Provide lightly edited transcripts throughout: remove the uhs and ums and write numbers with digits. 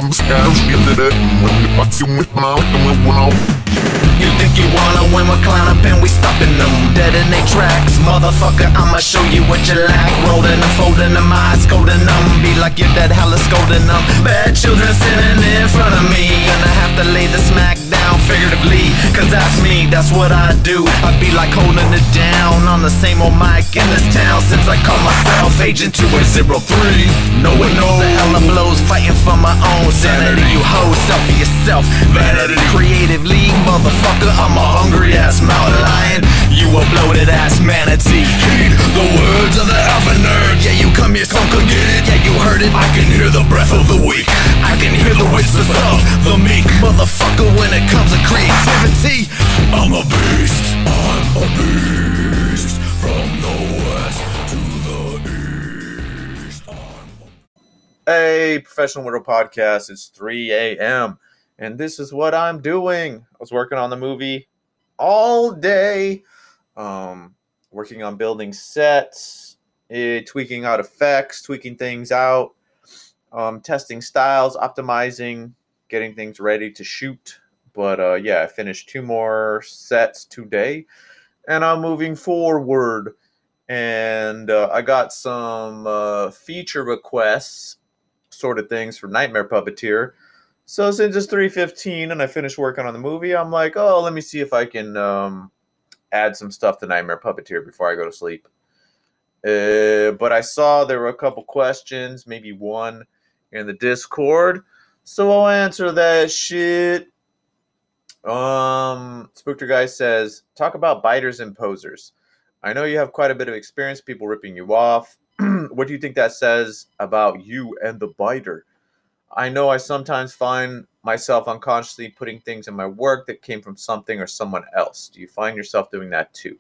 You think you wanna win, we're climb up and we stopping them dead in they tracks. Motherfucker, I'ma show you what you lack. Rolling and folding them eyes, scolding them. Be like you're dead, hella scolding them. Bad children sitting in front of me. Gonna have to lay the smack down figuratively, cause that's me, that's what I do. I be like holding it down on the same old mic in this town since I call myself Agent 203. No one knows the hella blows, fighting for my own sanity. You hoes, selfie yourself, vanity. Creative league, motherfucker, I'm a hungry ass mountain lion. You a bloated ass manatee. Heed the words of the alpha nerd. Yeah, you come here, some could get it. Yeah, you heard it. I can hear the breath of the weak. I can hear the whispers of the meek. Motherfucker, when it comes to creativity, I'm a beast. I'm a beast. From the west to the east. Hey, Professional Widow Podcast. It's 3 a.m. and this is what I'm doing. I was working on the movie all day. Working on building sets, tweaking out effects, tweaking things out, testing styles, optimizing, getting things ready to shoot. But yeah, I finished 2 more sets today, and I'm moving forward. And I got some feature requests, sort of things, for Nightmare Puppeteer. So since it's 3:15 and I finished working on the movie, I'm like, oh, let me see if I can add some stuff to Nightmare Puppeteer before I go to sleep. But I saw there were a couple questions, maybe one in the Discord, so I'll answer that shit. Spookter Guy says, talk about biters and posers. I know you have quite a bit of experience, people ripping you off. What do you think that says about you and the biter? I know I sometimes find myself unconsciously putting things in my work that came from something or someone else. Do you find yourself doing that too?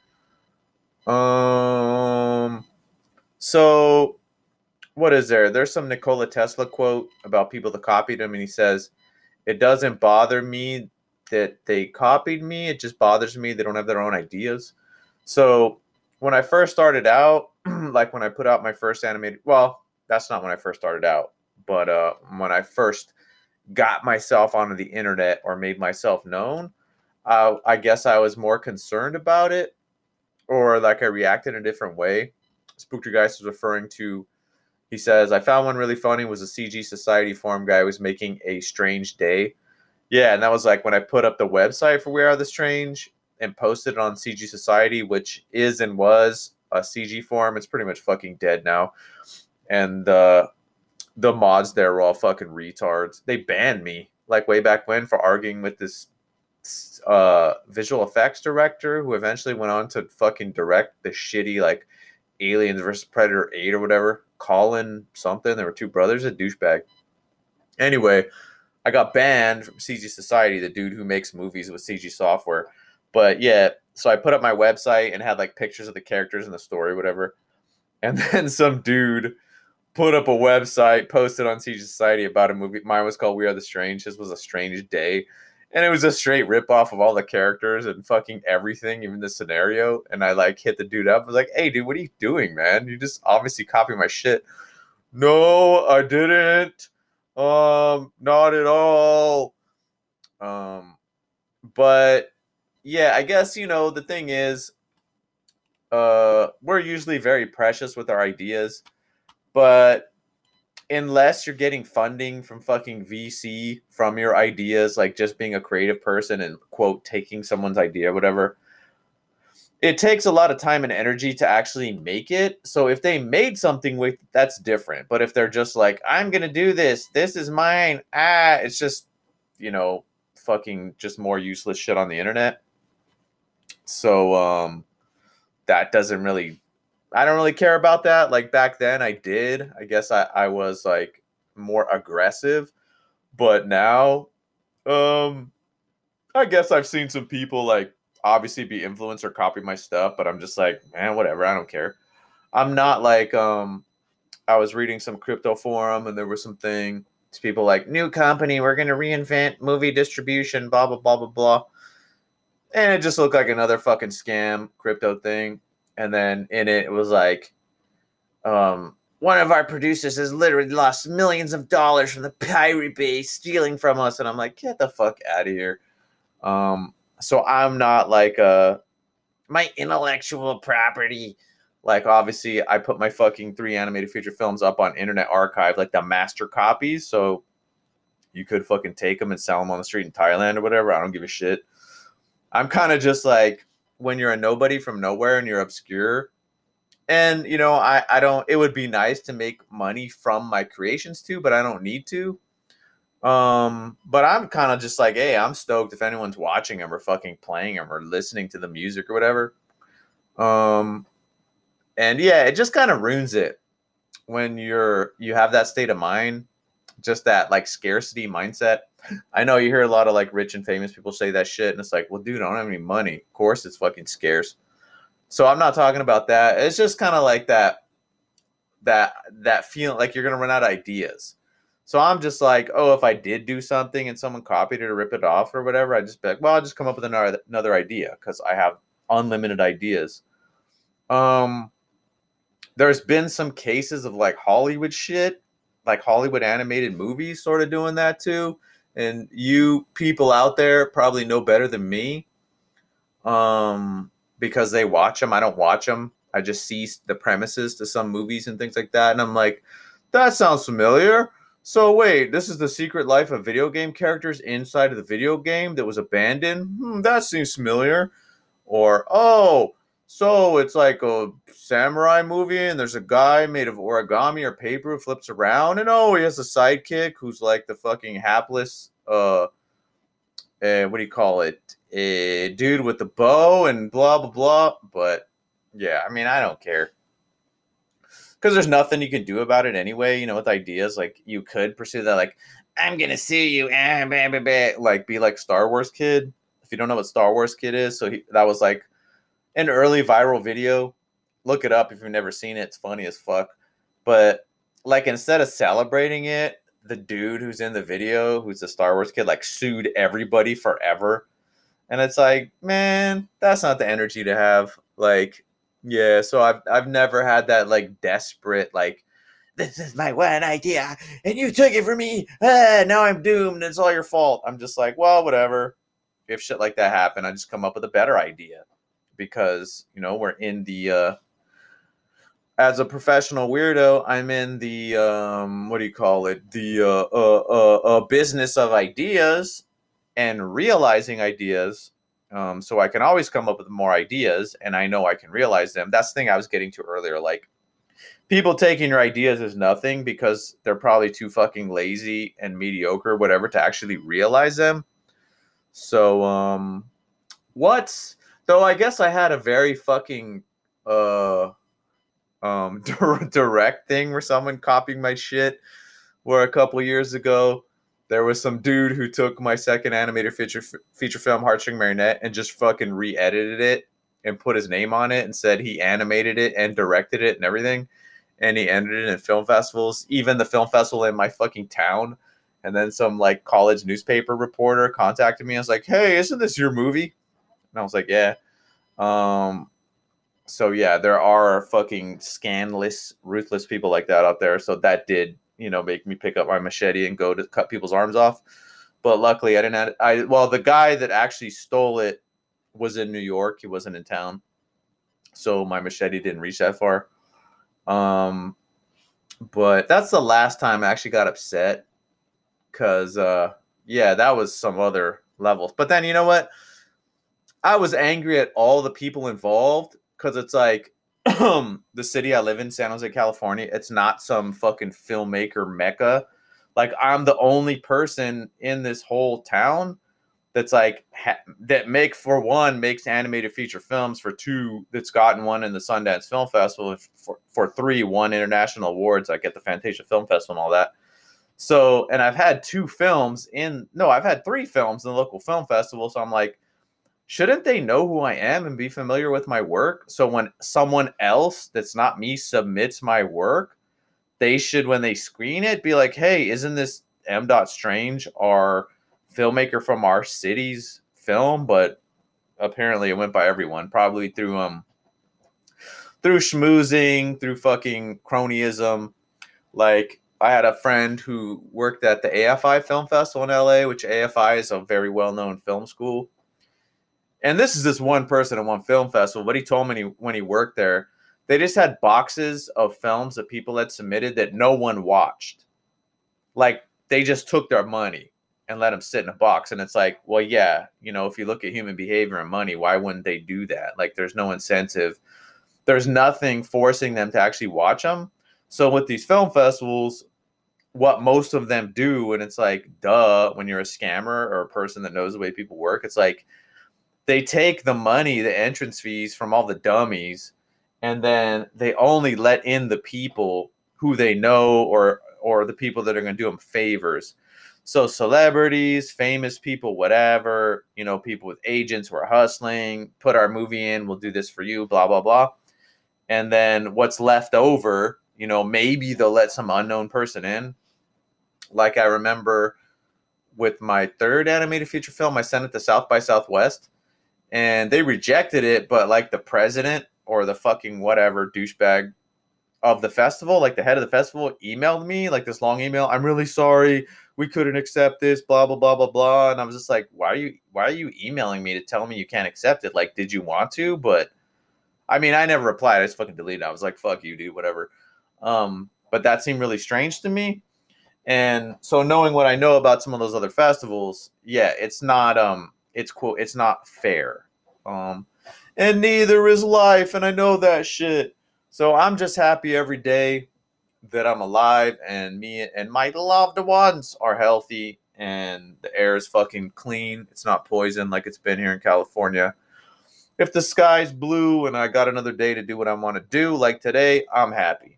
So what is there? There's some Nikola Tesla quote about people that copied him, and he says, it doesn't bother me that they copied me. It just bothers me they don't have their own ideas. So when I first started out, like when I put out my first animated, well, that's not when I first started out. But when I first got myself onto the internet or made myself known, I guess I was more concerned about it, or like I reacted in a different way. Spookter Geist was referring to, he says, I found one really funny, was a CG Society forum guy who was making a strange day. Yeah, and that was like when I put up the website for We Are the Strange and posted it on CG Society, which is and was a CG forum. It's pretty much fucking dead now. And the mods there were all fucking retards. They banned me like way back when for arguing with this visual effects director who eventually went on to fucking direct the shitty like Aliens vs. Predator 8 or whatever. Colin something. There were 2 brothers, a douchebag. Anyway, I got banned from CG Society, the dude who makes movies with CG software. But yeah, so I put up my website and had like pictures of the characters in the story, whatever. And then some dude put up a website, posted on CG Society about a movie. Mine was called We Are the Strange. His was A Strange Day. And it was a straight ripoff of all the characters and fucking everything, even the scenario. And I like hit the dude up. I was like, hey, dude, what are you doing, man? You just obviously copied my shit. No, I didn't. Not at all. But yeah, I guess, you know, the thing is, we're usually very precious with our ideas. But unless you're getting funding from fucking VC from your ideas, like just being a creative person and, quote, taking someone's idea or whatever, it takes a lot of time and energy to actually make it. So if they made something with, that's different. But if they're just like, I'm going to do this, this is mine, it's just, you know, fucking just more useless shit on the internet. So that doesn't really, I don't really care about that. Like back then I did. I guess I was like more aggressive. But now, I guess I've seen some people like obviously be influenced or copy my stuff, but I'm just like, man, whatever. I don't care. I'm not like, I was reading some crypto forum and there was some thing. It's people like, new company, we're going to reinvent movie distribution, blah, blah, blah, blah, blah. And it just looked like another fucking scam crypto thing. And then in it, it was like, one of our producers has literally lost millions of dollars from the Pirate Bay stealing from us. And I'm like, get the fuck out of here. So I'm not like my intellectual property. Like, obviously, I put my fucking 3 animated feature films up on Internet Archive, like the master copies. So you could fucking take them and sell them on the street in Thailand or whatever. I don't give a shit. I'm kind of just like, when you're a nobody from nowhere and you're obscure, and you know, I don't, it would be nice to make money from my creations too, but I don't need to. But I'm kind of just like, hey, I'm stoked if anyone's watching them or fucking playing them or listening to the music or whatever. And yeah, it just kind of ruins it when you have that state of mind, just that like scarcity mindset. I know you hear a lot of like rich and famous people say that shit, and it's like, well, dude, I don't have any money. Of course, it's fucking scarce. So I'm not talking about that. It's just kind of like that feeling like you're gonna run out of ideas. So I'm just like, oh, if I did do something and someone copied it or rip it off or whatever, I'd just be like, well, I'll just come up with another idea because I have unlimited ideas. There's been some cases of like Hollywood shit, like Hollywood animated movies sort of doing that too. And you people out there probably know better than me. Because they watch them. I don't watch them. I just see the premises to some movies and things like that. And I'm like, that sounds familiar. So wait, this is the secret life of video game characters inside of the video game that was abandoned? That seems familiar. Or, oh, so it's like a samurai movie and there's a guy made of origami or paper who flips around. And oh, he has a sidekick who's like the fucking hapless, what do you call it? A dude with the bow and blah, blah, blah. But yeah, I mean, I don't care. Because there's nothing you can do about it anyway, you know, with ideas. Like, you could pursue that, like, I'm going to sue you. Like, be like Star Wars Kid. If you don't know what Star Wars Kid is, so that was like an early viral video. Look it up if you've never seen it. It's funny as fuck. But, like, instead of celebrating it, the dude who's in the video, who's the Star Wars Kid, like, sued everybody forever. And it's like, man, that's not the energy to have. Like, yeah, so I've never had that like desperate, like, this is my one idea and you took it from me. Now I'm doomed. It's all your fault. I'm just like, well, whatever. If shit like that happen, I just come up with a better idea. Because, you know, we're in the as a professional weirdo, I'm in the what do you call it? The business of ideas and realizing ideas. So I can always come up with more ideas, and I know I can realize them. That's the thing I was getting to earlier. Like, people taking your ideas as nothing because they're probably too fucking lazy and mediocre, whatever, to actually realize them. So, what? Though I guess I had a very fucking direct thing where someone copied my shit. Where a couple years ago, there was some dude who took my second animated feature film, Heartstring Marionette, and just fucking re-edited it and put his name on it and said he animated it and directed it and everything. And he entered it in film festivals, even the film festival in my fucking town. And then some like college newspaper reporter contacted me. I was like, hey, isn't this your movie? And I was like, yeah. So yeah, there are fucking scandalous, ruthless people like that out there. So that did, you know, make me pick up my machete and go to cut people's arms off. But luckily I didn't well, the guy that actually stole it was in New York. He wasn't in town. So my machete didn't reach that far. But that's the last time I actually got upset. Cause yeah, that was some other levels. But then you know what? I was angry at all the people involved because it's like the city I live in, San Jose, California, it's not some fucking filmmaker mecca. Like, I'm the only person in this whole town that's like that makes animated feature films, for two, that's gotten one in the Sundance Film Festival, for three, won international awards, like at the Fantasia Film Festival and all that. So, and I've had three films in the local film festival. So I'm like, shouldn't they know who I am and be familiar with my work? So when someone else that's not me submits my work, they should, when they screen it, be like, hey, isn't this M. Strange, our filmmaker from our city's film? But apparently it went by everyone, probably through through schmoozing, through fucking cronyism. Like, I had a friend who worked at the AFI Film Festival in LA, which AFI is a very well-known film school. And this is just one person at one film festival, but he told me when he worked there, they just had boxes of films that people had submitted that no one watched. Like, they just took their money and let them sit in a box. And it's like, well, yeah, you know, if you look at human behavior and money, why wouldn't they do that? Like, there's no incentive. There's nothing forcing them to actually watch them. So with these film festivals, what most of them do, and it's like, duh, when you're a scammer or a person that knows the way people work, it's like they take the money, the entrance fees from all the dummies, and then they only let in the people who they know or the people that are going to do them favors. So celebrities, famous people, whatever, you know, people with agents who are hustling, put our movie in, we'll do this for you, blah, blah, blah. And then what's left over, you know, maybe they'll let some unknown person in. Like, I remember with my third animated feature film, I sent it to South by Southwest, and they rejected it, but like the president or the fucking whatever douchebag of the festival, like the head of the festival, emailed me like this long email. I'm really sorry, we couldn't accept this, blah blah blah blah blah. And I was just like, why are you emailing me to tell me you can't accept it? Like, did you want to? But I mean, I never replied. I just fucking deleted it. I was like, fuck you, dude, whatever. But that seemed really strange to me. And so knowing what I know about some of those other festivals, yeah, it's not it's cool, it's not fair. And neither is life, and I know that shit. So I'm just happy every day that I'm alive and me and my loved ones are healthy and the air is fucking clean. It's not poison like it's been here in California. If the sky's blue and I got another day to do what I want to do, like today, I'm happy.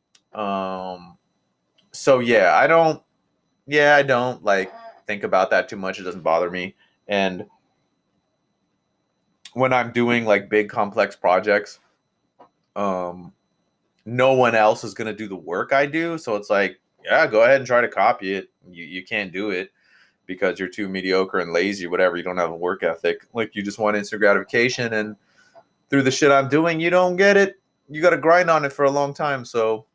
So yeah, I don't like think about that too much. It doesn't bother me. And when I'm doing like big complex projects, no one else is going to do the work I do. So it's like, yeah, go ahead and try to copy it. You can't do it because you're too mediocre and lazy, whatever. You don't have a work ethic. Like, you just want instant gratification. And through the shit I'm doing, you don't get it. You got to grind on it for a long time. So,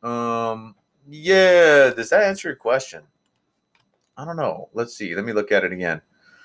yeah, does that answer your question? I don't know. Let's see. Let me look at it again.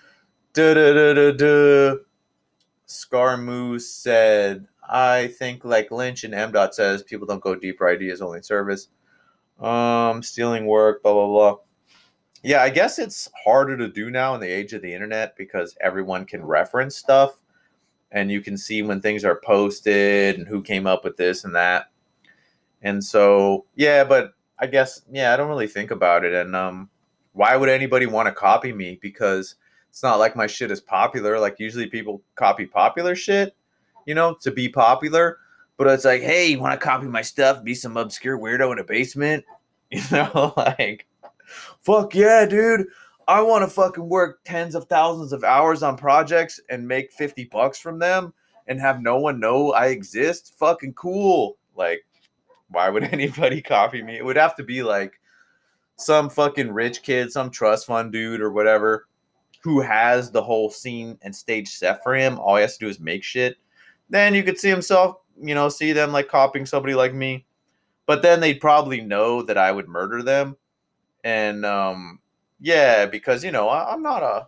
Scar Moose said, I think like Lynch and M. Dot says, people don't go deeper, ideas only in service. Stealing work, blah, blah, blah. Yeah, I guess it's harder to do now in the age of the internet because everyone can reference stuff and you can see when things are posted and who came up with this and that. And so, yeah, but I guess, yeah, I don't really think about it. And why would anybody want to copy me? Because it's not like my shit is popular. Like, usually people copy popular shit, you know, to be popular. But it's like, hey, you want to copy my stuff? Be some obscure weirdo in a basement? You know, like, fuck yeah, dude. I want to fucking work tens of thousands of hours on projects and make $50 from them and have no one know I exist. Fucking cool. Like, why would anybody copy me? It would have to be like some fucking rich kid, some trust fund dude or whatever, who has the whole scene and stage set for him. All he has to do is make shit. Then you could see himself, you know, see them like copying somebody like me. But then they'd probably know that I would murder them. And yeah, because, you know, I'm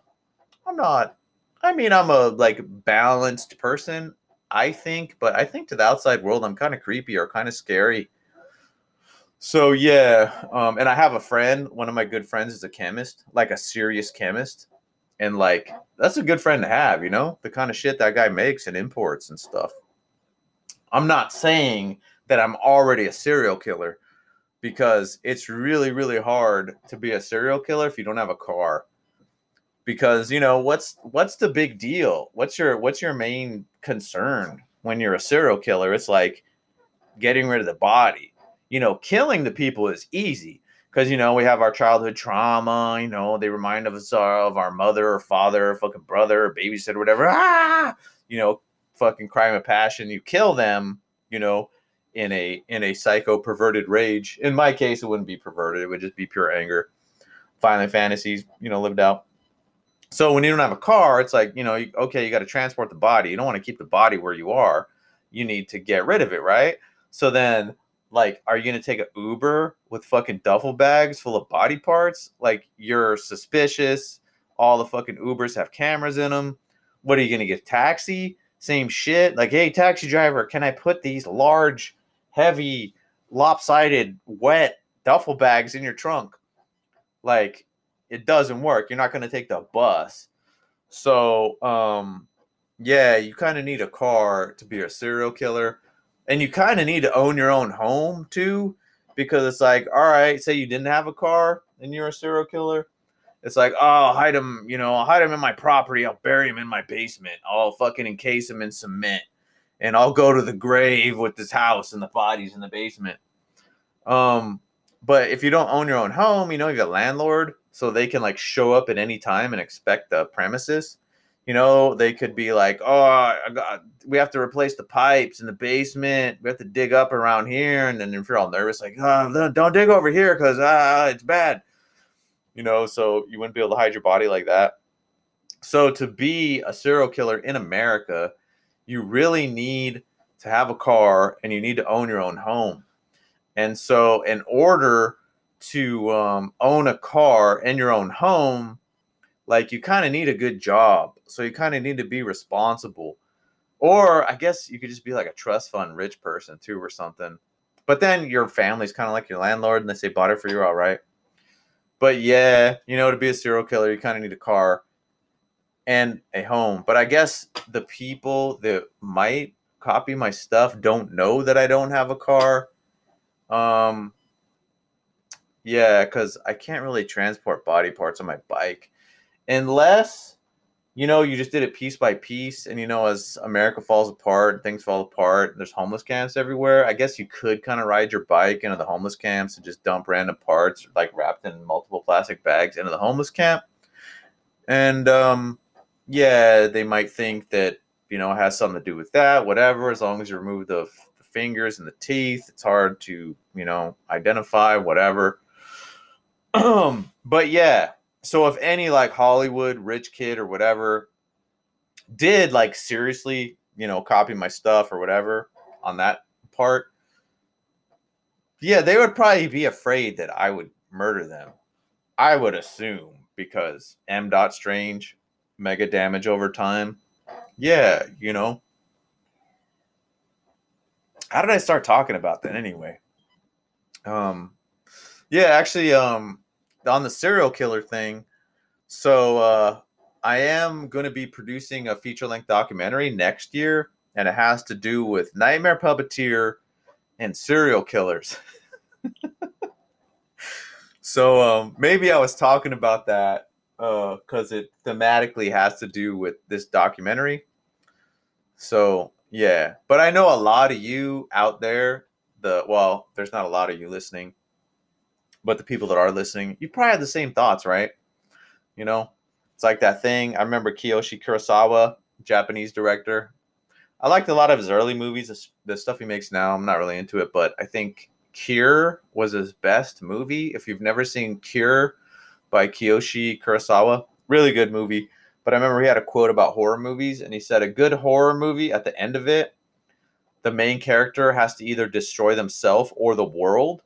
a like balanced person, I think, but I think to the outside world I'm kind of creepy or kind of scary. So yeah, and I have a friend, one of my good friends is a chemist, like a serious chemist. And like, that's a good friend to have, you know, the kind of shit that guy makes and imports and stuff. I'm not saying that I'm already a serial killer, because it's really, really hard to be a serial killer if you don't have a car. Because, you know, what's the big deal? What's your main concern when you're a serial killer? It's like getting rid of the body. You know, killing the people is easy because, you know, we have our childhood trauma. You know, they remind us of our mother or father or fucking brother or babysitter or whatever. You know, fucking crime of passion. You kill them, you know, in a psycho perverted rage. In my case, it wouldn't be perverted. It would just be pure anger, violent fantasies, you know, lived out. So when you don't have a car, it's like, you know, okay, you got to transport the body. You don't want to keep the body where you are. you need to get rid of it, right? So then, like, are you gonna take an Uber with fucking duffel bags full of body parts? Like, you're suspicious. All the fucking Ubers have cameras in them. What are you gonna get? Taxi? Same shit. Like, hey, taxi driver, can I put these large, heavy, lopsided, wet duffel bags in your trunk? Like, it doesn't work. You're not gonna take the bus. So, yeah, you kind of need a car to be a serial killer. And you kind of need to own your own home too, because it's like, all right, say you didn't have a car and you're a serial killer. It's like, oh, I'll hide him, I'll hide him in my property. I'll bury him in my basement. I'll fucking encase him in cement. And I'll go to the grave with this house and the bodies in the basement. But if you don't own your own home, you have a landlord, so they can like show up at any time and inspect the premises. They could be like, oh, we have to replace the pipes in the basement. We have to dig up around here. And then if you're all nervous, like, oh, don't dig over here because it's bad. So you wouldn't be able to hide your body like that. So to be a serial killer in America, you really need to have a car and you need to own your own home. And so in order to own a car and your own home, like, you kind of need a good job. So you kind of need to be responsible. Or I guess you could just be like a trust fund rich person too or something. But then your family's kind of like your landlord and they say bought it for you, all right. But yeah, to be a serial killer, you kind of need a car and a home. But I guess the people that might copy my stuff don't know that I don't have a car. Yeah, because I can't really transport body parts on my bike. Unless, you just did it piece by piece. And, as America falls apart, things fall apart, there's homeless camps everywhere. I guess you could kind of ride your bike into the homeless camps and just dump random parts, like wrapped in multiple plastic bags, into the homeless camp. And, yeah, they might think that, it has something to do with that, whatever. As long as you remove the fingers and the teeth, it's hard to, identify, whatever. But yeah. So if any like Hollywood rich kid or whatever did like seriously, copy my stuff or whatever on that part, yeah, they would probably be afraid that I would murder them. I would assume, because M. Strange, mega damage over time. Yeah, How did I start talking about that anyway? Yeah, actually, on the serial killer thing, so I am going to be producing a feature-length documentary next year, and it has to do with Nightmare Puppeteer and serial killers. So maybe I was talking about that because it thematically has to do with this documentary. So yeah, but I know a lot of you out there, there's not a lot of you listening, but the people that are listening, you probably have the same thoughts, right? It's like that thing. I remember Kiyoshi Kurosawa, Japanese director. I liked a lot of his early movies. The stuff he makes now, I'm not really into it, but I think Cure was his best movie. If you've never seen Cure by Kiyoshi Kurosawa, really good movie. But I remember he had a quote about horror movies, and he said a good horror movie, at the end of it, the main character has to either destroy themselves or the world.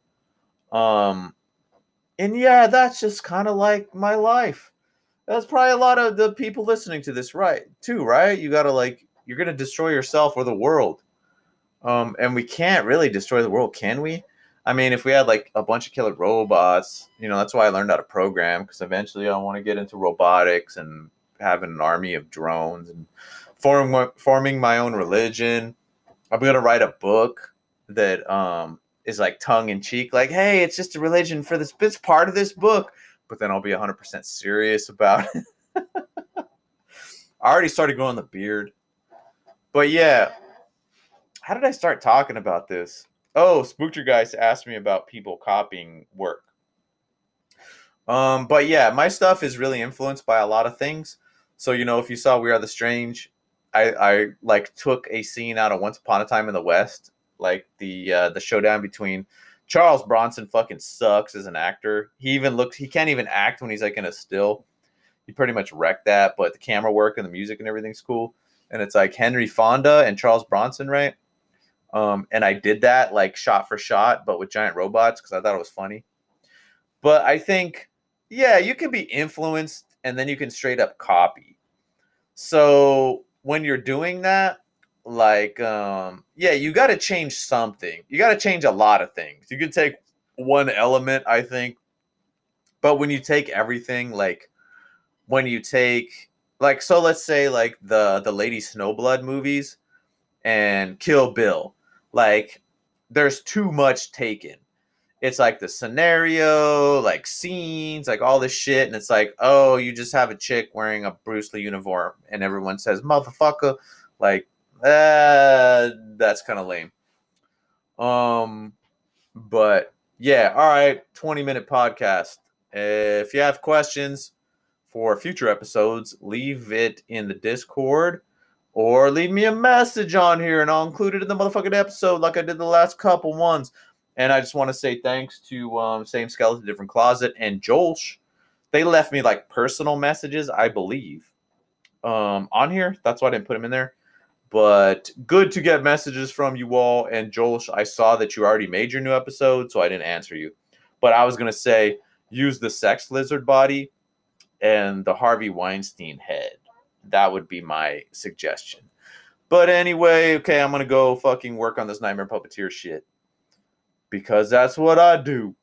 And yeah, that's just kind of like my life. That's probably a lot of the people listening to this, right? Too, right? You gotta you're gonna destroy yourself or the world. And we can't really destroy the world, can we? I mean, if we had like a bunch of killer robots, that's why I learned how to program, because eventually I want to get into robotics and having an army of drones and forming my own religion. I'm gonna write a book that is like tongue in cheek, like, hey, it's just a religion for this. It's part of this book, but then I'll be 100% serious about it. I already started growing the beard, but yeah. How did I start talking about this? Oh, Spookter Guys asked me about people copying work. But yeah, my stuff is really influenced by a lot of things. So, if you saw We Are the Strange, I like took a scene out of Once Upon a Time in the West, like the showdown between Charles Bronson. Fucking sucks as an actor. He can't even act when he's like in a still. He pretty much wrecked that, but the camera work and the music and everything's cool. And it's like Henry Fonda and Charles Bronson, right? And I did that like shot for shot, but with giant robots because I thought it was funny. But I think, yeah, you can be influenced and then you can straight up copy. So when you're doing that, like, yeah, you got to change something. You got to change a lot of things. You could take one element, I think, but when you take everything, like, when you take, like, so let's say like the Lady Snowblood movies and Kill Bill, like, there's too much taken. It's like the scenario, like scenes, like all this shit, and it's like, oh, you just have a chick wearing a Bruce Lee uniform, and everyone says motherfucker, like, that's kind of lame. But yeah, all right, 20-minute podcast. If you have questions for future episodes, leave it in the Discord or leave me a message on here, and I'll include it in the motherfucking episode like I did the last couple ones. And I just want to say thanks to Same Skeleton, Different Closet, and Jolsh. They left me like personal messages, I believe, on here. That's why I didn't put them in there. But good to get messages from you all. And Jolsh, I saw that you already made your new episode, so I didn't answer you. But I was going to say, use the sex lizard body and the Harvey Weinstein head. That would be my suggestion. But anyway, okay, I'm going to go fucking work on this Nightmare Puppeteer shit. Because that's what I do.